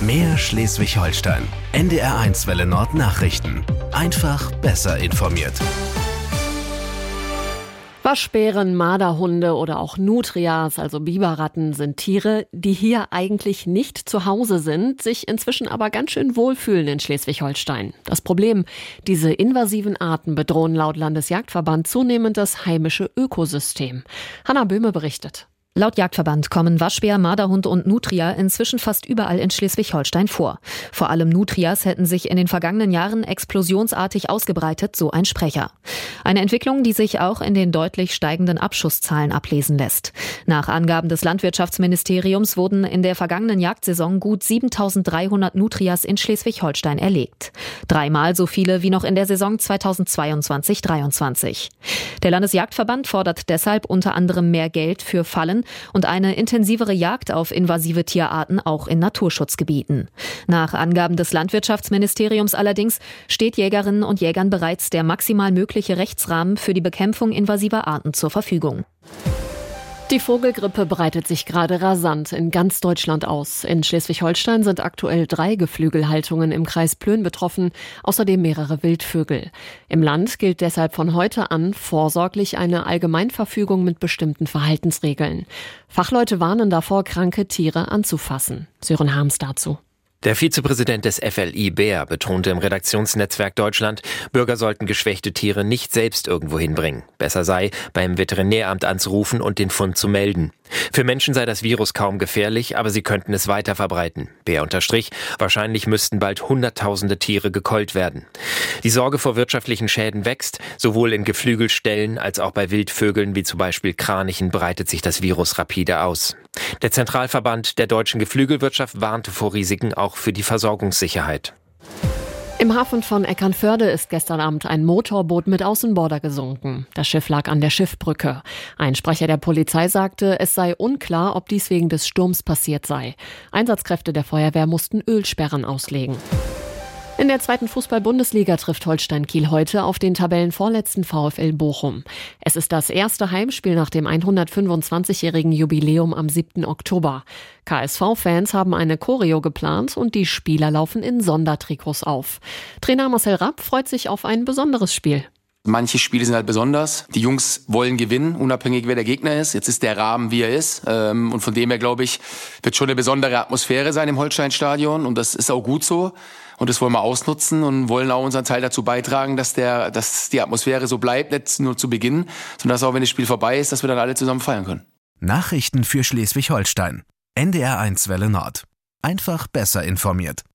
Mehr Schleswig-Holstein. NDR1 Welle Nord Nachrichten. Einfach besser informiert. Waschbären, Marderhunde oder auch Nutrias, also Biberratten, sind Tiere, die hier eigentlich nicht zu Hause sind, sich inzwischen aber ganz schön wohlfühlen in Schleswig-Holstein. Das Problem: diese invasiven Arten bedrohen laut Landesjagdverband zunehmend das heimische Ökosystem. Hanna Böhme berichtet. Laut Jagdverband kommen Waschbär, Marderhund und Nutria inzwischen fast überall in Schleswig-Holstein vor. Vor allem Nutrias hätten sich in den vergangenen Jahren explosionsartig ausgebreitet, so ein Sprecher. Eine Entwicklung, die sich auch in den deutlich steigenden Abschusszahlen ablesen lässt. Nach Angaben des Landwirtschaftsministeriums wurden in der vergangenen Jagdsaison gut 7.300 Nutrias in Schleswig-Holstein erlegt. 3-mal so viele wie noch in der Saison 2022/23. Der Landesjagdverband fordert deshalb unter anderem mehr Geld für Fallen und eine intensivere Jagd auf invasive Tierarten auch in Naturschutzgebieten. Nach Angaben des Landwirtschaftsministeriums allerdings steht Jägerinnen und Jägern bereits der maximal mögliche Rechtsrahmen für die Bekämpfung invasiver Arten zur Verfügung. Die Vogelgrippe breitet sich gerade rasant in ganz Deutschland aus. In Schleswig-Holstein sind aktuell 3 Geflügelhaltungen im Kreis Plön betroffen, außerdem mehrere Wildvögel. Im Land gilt deshalb von heute an vorsorglich eine Allgemeinverfügung mit bestimmten Verhaltensregeln. Fachleute warnen davor, kranke Tiere anzufassen. Sören Harms dazu. Der Vizepräsident des FLI, Beer, betonte im Redaktionsnetzwerk Deutschland, Bürger sollten geschwächte Tiere nicht selbst irgendwo hinbringen. Besser sei, beim Veterinäramt anzurufen und den Fund zu melden. Für Menschen sei das Virus kaum gefährlich, aber sie könnten es weiter verbreiten. Beer unterstrich, wahrscheinlich müssten bald Hunderttausende Tiere gekeult werden. Die Sorge vor wirtschaftlichen Schäden wächst. Sowohl in Geflügelställen als auch bei Wildvögeln wie zum Beispiel Kranichen breitet sich das Virus rapide aus. Der Zentralverband der deutschen Geflügelwirtschaft warnte vor Risiken auch für die Versorgungssicherheit. Im Hafen von Eckernförde ist gestern Abend ein Motorboot mit Außenborder gesunken. Das Schiff lag an der Schiffbrücke. Ein Sprecher der Polizei sagte, es sei unklar, ob dies wegen des Sturms passiert sei. Einsatzkräfte der Feuerwehr mussten Ölsperren auslegen. In der 2. Fußball-Bundesliga trifft Holstein Kiel heute auf den Tabellenvorletzten VfL Bochum. Es ist das erste Heimspiel nach dem 125-jährigen Jubiläum am 7. Oktober. KSV-Fans haben eine Choreo geplant und die Spieler laufen in Sondertrikots auf. Trainer Marcel Rapp freut sich auf ein besonderes Spiel. Manche Spiele sind halt besonders. Die Jungs wollen gewinnen, unabhängig wer der Gegner ist. Jetzt ist der Rahmen, wie er ist. Und von dem her, glaube ich, wird schon eine besondere Atmosphäre sein im Holstein-Stadion. Und das ist auch gut so. Und das wollen wir ausnutzen und wollen auch unseren Teil dazu beitragen, dass die Atmosphäre so bleibt, nicht nur zu Beginn, sondern dass auch, wenn das Spiel vorbei ist, dass wir dann alle zusammen feiern können. Nachrichten für Schleswig-Holstein. NDR1 Welle Nord. Einfach besser informiert.